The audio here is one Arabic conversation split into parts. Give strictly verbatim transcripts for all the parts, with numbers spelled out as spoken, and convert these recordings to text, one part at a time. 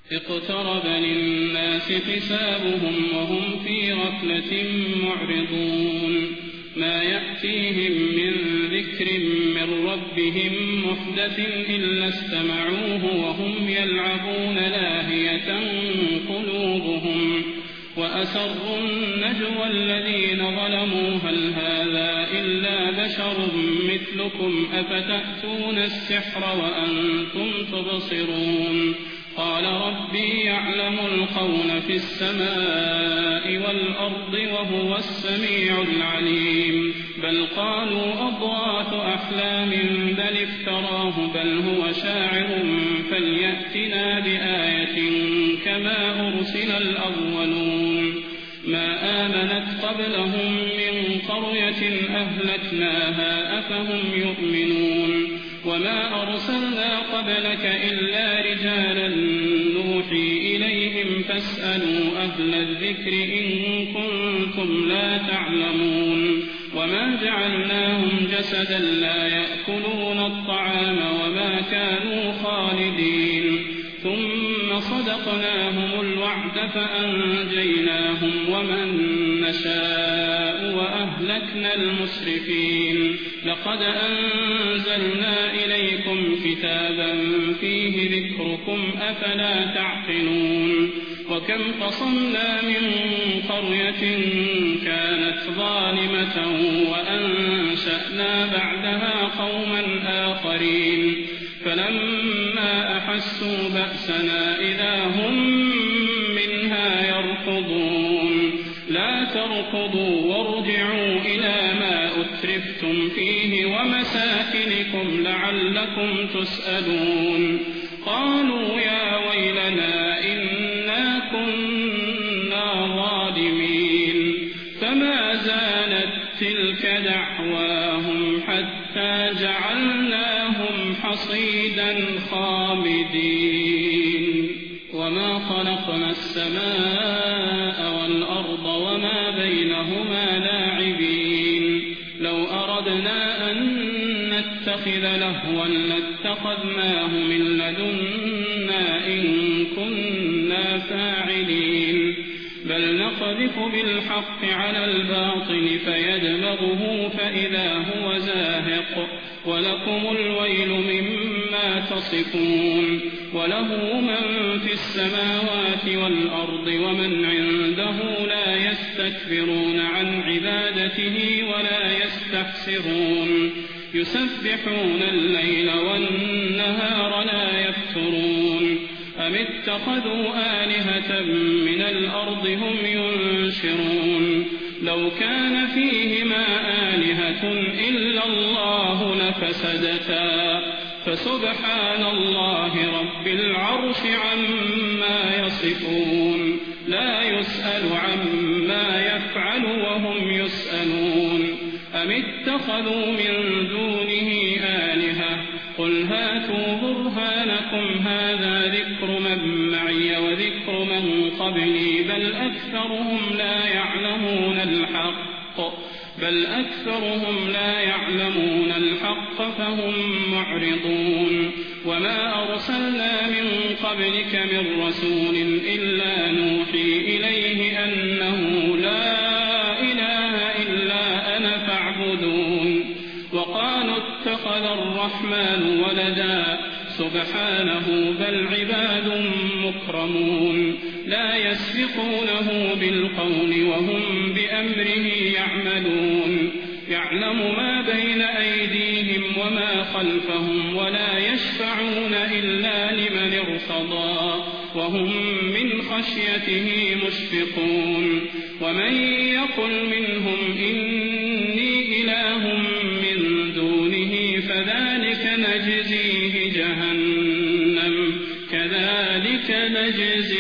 اقترب للناس حسابهم وهم في غفلة معرضون ما يأتيهم من ذكر من ربهم محدث إلا استمعوه وهم يلعبون لاهية قلوبهم وأسروا النجوى الذين ظلموا هل هذا إلا بشر مثلكم أفتأتون السحر وأنتم تبصرون قال ربي يعلم القول في السماء والأرض وهو السميع العليم بل قالوا أضغاث أحلام بل افتراه بل هو شاعر فليأتنا بآية كما أرسل الأولون ما آمنت قبلهم من قرية أهلكناها أفهم يؤمنون وما أرسلنا قبلك إلا رجالا نوحي إليهم فاسألوا أهل الذكر إن كنتم لا تعلمون وما جعلناهم جسدا لا يأكلون الطعام وما كانوا خالدين ثم صدقناهم الوعد فأنجيناهم ومن نشاء وأهلكنا المسرفين لقد أنزلنا إليكم كتابا فيه ذكركم أفلا تعقلون وكم قصمنا من قرية كانت ظالمة وأنشأنا بعدها قوما آخرين فلما أحسوا بأسنا إذا هم منها يركضون لا تركضوا وارجعوا إلى ما أترفتم فيه ومساكنكم لعلكم تسألون قالوا يا ويلنا إنا كنا ظالمين فما زالت تلك دعواهم حتى جعلناهم حصيدا خامدين وما خلقنا السماء والأرض وما بينهما لاعبين لو أردنا أن نتخذ لهوا لاتخذناه من لدنا إن كنا فاعلين بل نقذف بالحق على الباطل فيدمغه فإذا هو زاهق ولكم الويل مما تصفون وله من في السماوات والأرض ومن عنده لا يستكبرون عن عبادته ولا يستحسرون يسبحون الليل والنهار لا يفترون أم اتخذوا آلهة من الأرض هم ينشرون لو كان فيهما آلهة إلا الله لفسدتا فسبحان الله رب العرش عما يصفون لا يسأل عما يفعل وهم يسألون أم اتخذوا من دونه آلهة قل هاتوا برهانكم هذا ذكر من معي وذكر من قبلي بل أكثرهم لا يعلمون الحق بل أكثرهم لا يعلمون الحق فهم معرضون وما أرسلنا من قبلك من رسول إلا نوحي إليه أنه لا إله إلا أنا فاعبدون وقالوا اتخذ الرحمن ولدا سبحانه بل عباد مكرمون لا يسبقونه بالقول وهم بأمره يعملون يعلم ما بين أيديهم وما خلفهم ولا يشفعون إلا لمن ارتضى وهم من خشيته مشفقون ومن يقل منهم إني إله من دونه فذلك نجزيه جهنم كذلك نجزي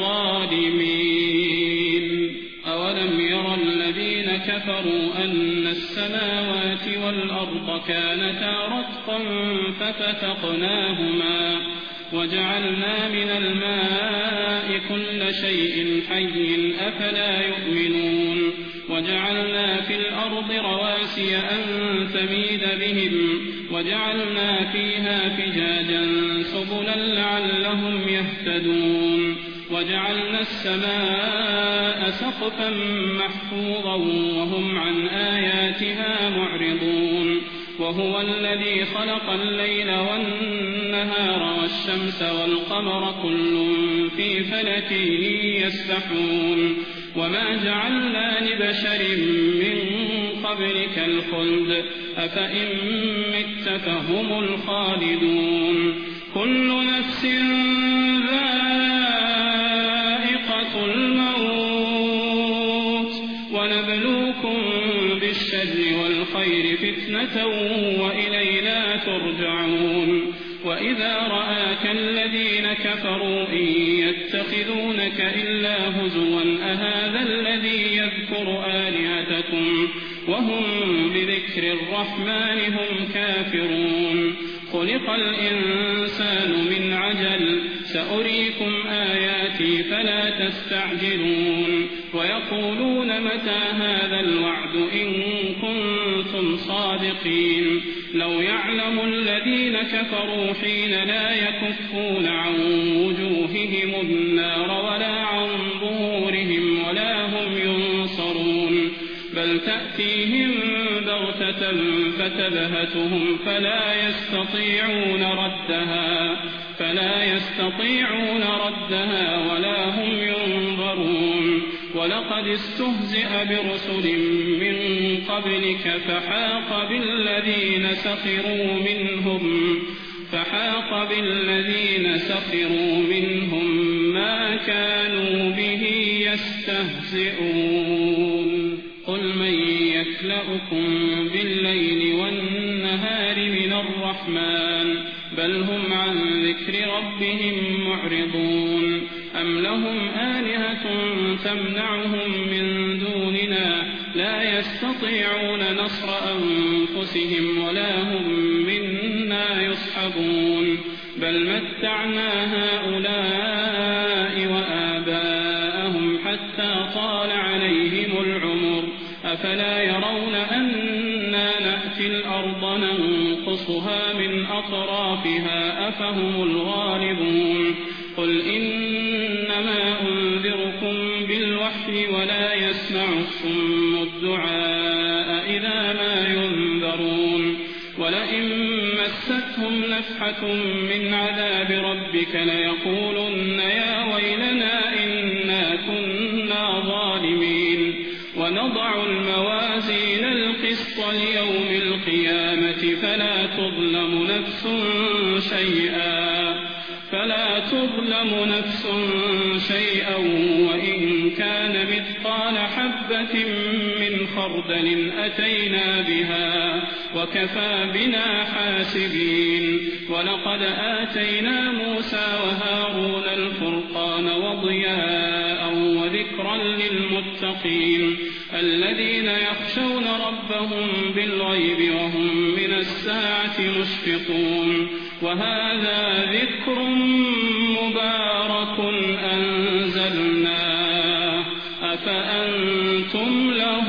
الظالمين أولم يرى الذين كفروا أن السماوات والأرض كانتا رتقا ففتقناهما وجعلنا من الماء كل شيء حي أفلا يؤمنون وجعلنا في الأرض رواسي أن تميد بهم وجعلنا فيها فجاجا سبلا لعلهم يهتدون وجعلنا السماء سقفا محفوظا وهم عن آياتها معرضون وهو الذي خلق الليل والنهار والشمس والقمر كل في فلك يسبحون وما جعلنا لبشر من قبلك الخلد أفإن مت فهم الخالدون كل نفس ذائقة الموت ونبلوكم بالشر والخير فتنة وإلينا ترجعون وإذا رآك الذين كفروا إن يتخذونك إلا هزوا أهذا الذي يذكر آلهتكم وهم بذكر الرحمن هم كافرون خلق الإنسان من عجل سأريكم آياتي فلا تستعجلون ويقولون متى هذا الوعد إن كنتم صادقين لو يعلم الذين كفروا حين لا يكفون عن وجوههم النار ولا عن ظهورهم ولا هم ينصرون بل تأتيهم بغتة فتبهتهم فلا يستطيعون ردها فلا يستطيعون ردها ولا هم ينظرون ولقد استهزئ برسل من قبلك فحاق بالذين سخروا منهم فحاق بالذين سخروا منهم ما كانوا به يستهزئون قل من يكلؤكم بالليل والنهار من الرحمن بل هم عن ذكر ربهم معرضون أم لهم آلهة تمنعهم من دوننا لا يستطيعون نصر أنفسهم ولا هم منا يصحبون بل متعنا هؤلاء وآباءهم حتى طال عليهم العمر أفلا يرون أنا نأتي الأرض ننقصها من أطرافها أفهم الغالبون قل إنما أنذركم بالوحي ولا يسمع الصم الدعاء إذا ما ينذرون ولئن مستهم نفحة من عذاب ربك ليقولن يا ويلنا إنا كنا ظالمين ونضع الموازين القسط ليوم القيامة فلا تظلم نفس شيئا فلا تظلم نفس شيئا وإن كان مثقال حبة من خردل أتينا بها وكفى بنا حاسبين ولقد آتينا موسى وهارون الفرقان وضياء وذكرا للمتقين الذين يخشون ربهم بالغيب وهم من الساعة مشفقون وهذا ذكر مبارك أنزلناه أفأنتم له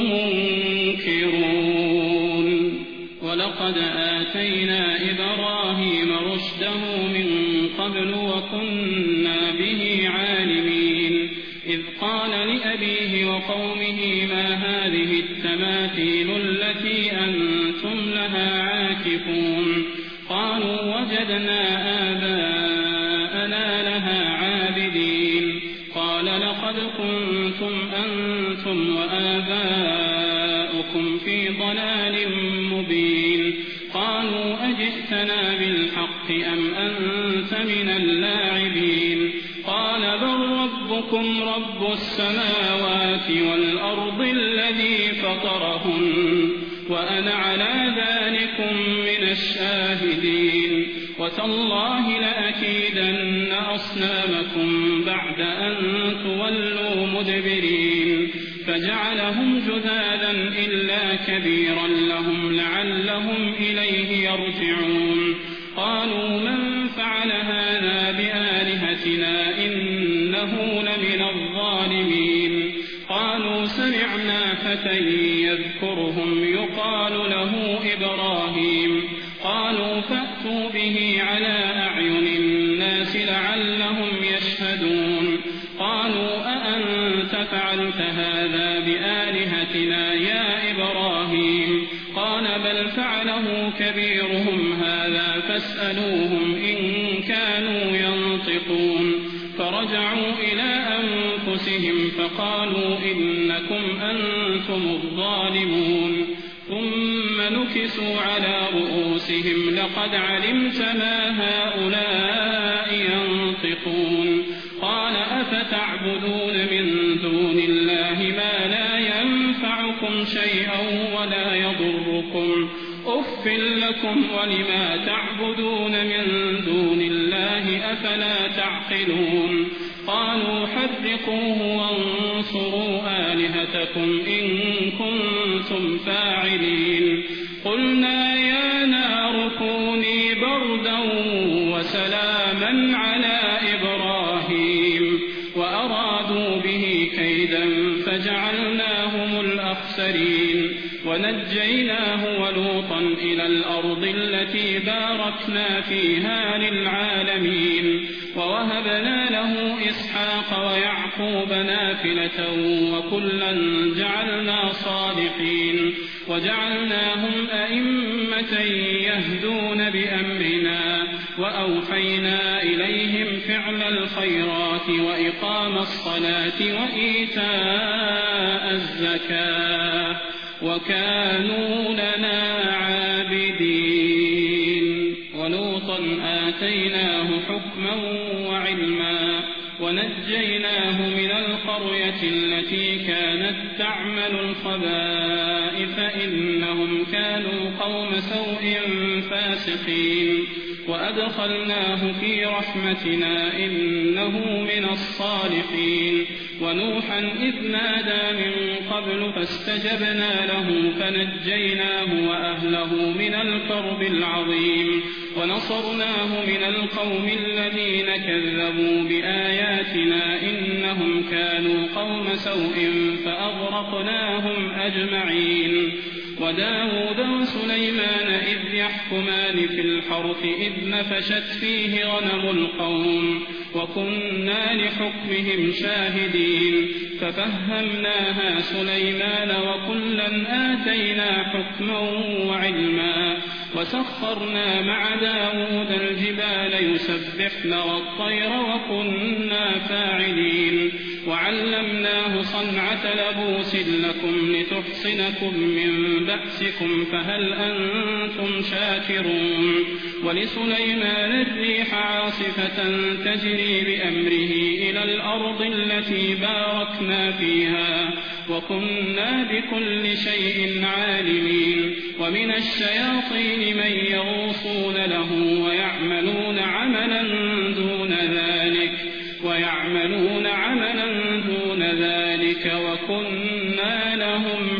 منكرون ولقد آتينا إبراهيم رشده من قبل وكنا به عالمين إذ قال لأبيه وقومه ما هذه التماثيل التي أنتم لها عاكفون قالوا وجدنا آباءنا لها عابدين قال لقد كنتم أنتم وآباؤكم في ضلال مبين قالوا أجئتنا بالحق أم أنت من اللاعبين قال بل ربكم رب السماوات والأرض الذي فطرهن وأنا على ذلكم من الشاهدين وتالله لأكيدن أصنامكم بعد أن تولوا مدبرين فجعلهم جذاذا إلا كبيرا لهم لعلهم إليه يرجعون قالوا من فعل هذا بآلهتنا إنه لمن الظالمين قالوا سمعنا فتى يذكرهم يقال له إبراهيم قالوا فأتوا به على أعين الناس لعلهم يشهدون قالوا أأنت فعلت هذا بآلهتنا يا إبراهيم قال بل فعله كبيرهم هذا فاسألوهم إن كانوا ينطقون فرجعوا إلى أنفسهم فقالوا إنكم أنتم الظالمون ثم نكسوا على رؤوسهم لقد علمت ما هؤلاء ينطقون قال أفتعبدون من دون الله ما لا ينفعكم شيئا ولا يضركم أف لكم ولما تعبدون من دون الله أفلا تعقلون قالوا حرقوه وانصروا آلهتكم إن كنتم فاعلين قلنا يا نار كوني بردا وسلاما على إبراهيم وأرادوا به كيدا فجعلناهم الأخسرين ونجيناه ولوطا إلى الأرض التي باركنا فيها للعالمين ووهبنا له إسحاق ويعقوب نافلة وكلا جعلنا صالحين وجعلناهم أئمة يهدون بأمرنا وأوحينا إليهم فعل الخيرات وإقام الصلاة وإيتاء الزكاة وكانوا لنا عابدين ولوطا آتيناه حكما وعلما ونجيناه من القرية التي كانت تعمل الخبائث إنهم كانوا قوم سوء فاسقين وأدخلناه في رحمتنا إنه من الصالحين ونوحا إذ نادى من قبل فاستجبنا له فنجيناه وأهله من الكرب العظيم ونصرناه من القوم الذين كذبوا بآياتنا إنهم كانوا قوم سوء فأغرقناهم أجمعين وداود وسليمان إذ يحكمان في الحرث إذ نفشت فيه غنم القوم وكنا لحكمهم شاهدين ففهمناها سليمان وكلا آتينا حكما وعلما وسخرنا مع داود الجبال يسبحن والطير وكنا فاعلين وعلمناه صنعة لبوس لكم لتحصنكم من بأسكم فهل أنتم شاكرون ولسليمان الريح عاصفة تجري بأمره إلى الأرض التي باركنا فيها وكنا بكل شيء عالمين ومن الشياطين من يغوصون له ويعملون عملا دون ذلك ويعملون عملا دون ذلك وكنا لهم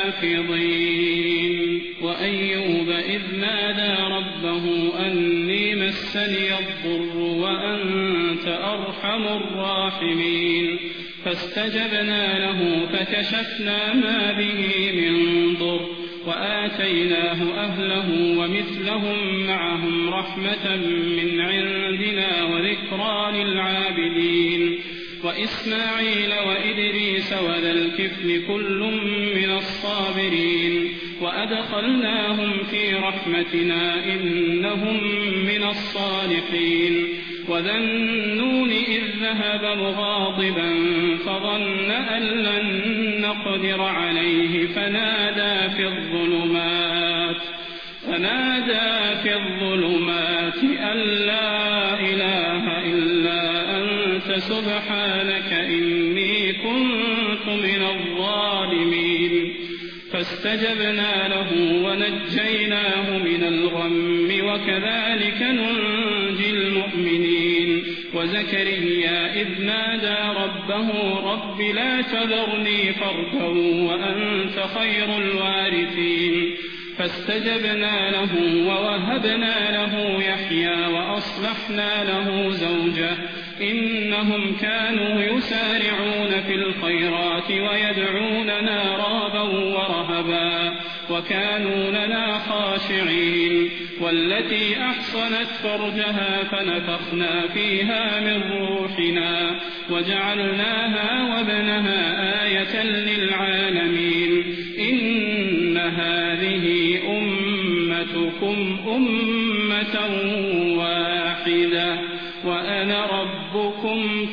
حافظين وأيوب إذ نادى ربه أني مسني الضر وأنت أرحم الراحمين فاستجبنا له فكشفنا ما به من ضر وآتيناه أهله ومثلهم معهم رحمة من عندنا وذكرى للعابدين وإسماعيل وإدريس وذا الكفل كل من الصابرين وأدخلناهم في رحمتنا إنهم من الصالحين وذا النون إذ ذهب مغاضبا فظن أن لن نقدر عليه فنادى في الظلمات فنادى في الظلمات أن لا إله إلا أنت سبحانك إني كنت من الظالمين فاستجبنا له ونجيناه من الغم وكذلك ننجي المؤمنين وزكريا إذ نادى ربه رب لا تذرني فردا وأنت خير الوارثين فاستجبنا له ووهبنا له يحيى وأصلحنا له زوجه إنهم كانوا يسارعون في الخيرات ويدعوننا رغبا ورهبا وكانوا لنا خاشعين والتي أحصنت فرجها فنفخنا فيها من روحنا وجعلناها وابنها آية للعالمين إن هذه أمتكم أمة واحدة وأنا ربكم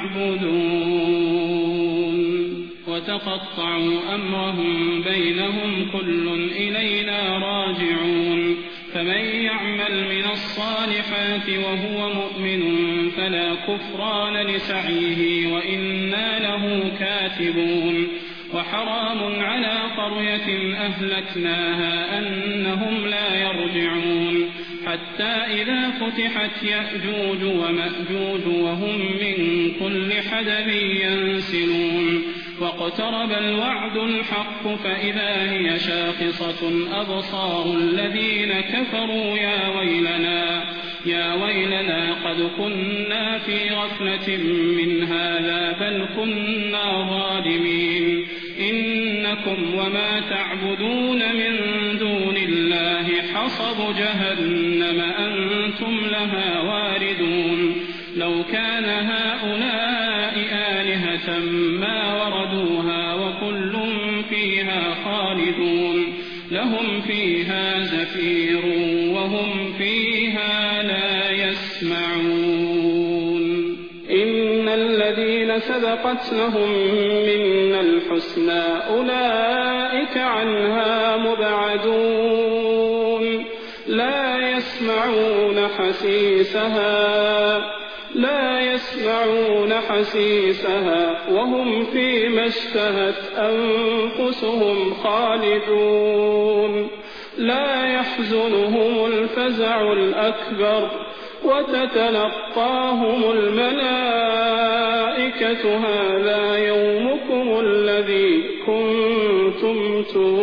فاعبدون وتقطعوا أمرهم بينهم كل إلينا راجعون فمن يعمل من الصالحات وهو مؤمن فلا كفران لسعيه وإنا له كاتبون وحرام على قرية أهلكناها أنهم لا يرجعون حتى إذا فتحت يأجوج ومأجوج وهم من كل حدب ينسلون واقترب الوعد الحق فإذا هي شاخصة أبصار الذين كفروا يا ويلنا يا ويلنا قد كنا في غفلة من هذا بل كنا ظالمين إنكم وما تعبدون من دون الله حصب جهنم أنتم لها واردون لو كان هؤلاء آلهة ما وردوها وكل فيها خالدون لهم فيها زفير وهم فيها لا يسمعون إن الذين سبقت لهم منا الحسنى أولئك عنها مبعدون لا يسمعون حسيسها لا يسمعون حسيسها وهم فيما اشتهت أنفسهم خالدون لا يحزنهم الفزع الأكبر وتتلقاهم الملائكة هذا يومكم الذي كنتم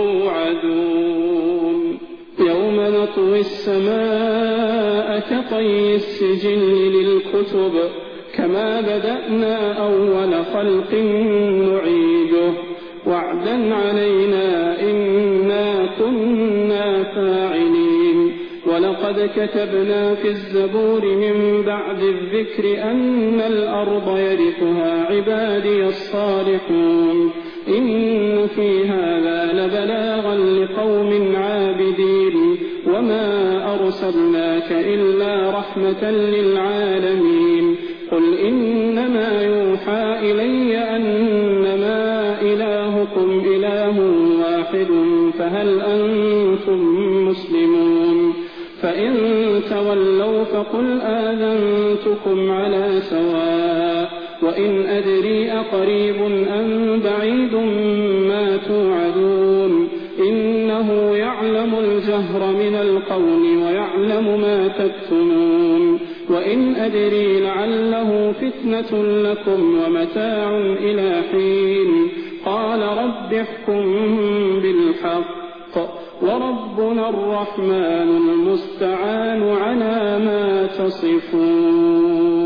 توعدون يوم نطوي السماء كطي السجل للكتب كما بدأنا أول خلق نعيده وعدا علينا إنا كنا فاعلين ولقد كتبنا في الزبور من بعد الذكر أن الأرض يرثها عبادي الصالحون إن في هذا لبلاغا لقوم عابدين وما أرسلناك إلا رحمة للعالمين قل إنما يوحى إلي أنما إلهكم إله واحد فهل أنتم مسلمون فإن تولوا فقل آذنتكم على سواء وإن أدري أقريب أم بعيد ما توعدون إنه يعلم الجهر من القول ويعلم ما تكتمون وإن أدري لعله فتنة لكم ومتاع إلى حين قال رب احكم بالحق وربنا الرحمن المستعان على ما تصفون.